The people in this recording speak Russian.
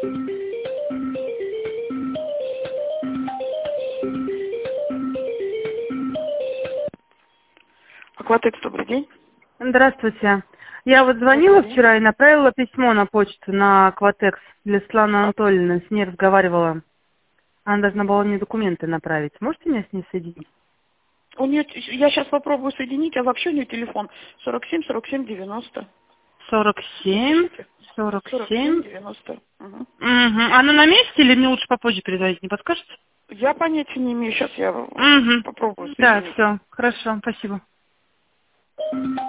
Акватекс, добрый день. Здравствуйте. Я вот звонила вчера и направила письмо на почту на Акватекс для Светланы Анатольевны. С ней разговаривала. Она должна была мне документы направить. Можете меня с ней соединить? У нее, я сейчас попробую соединить, а вообще у нее телефон 47 47 90. 47, 47 90. Угу. Угу. Она на месте или мне лучше попозже перезвонить? Не подскажете? Я понятия не имею, сейчас я попробую Да, соединить. все, хорошо, спасибо.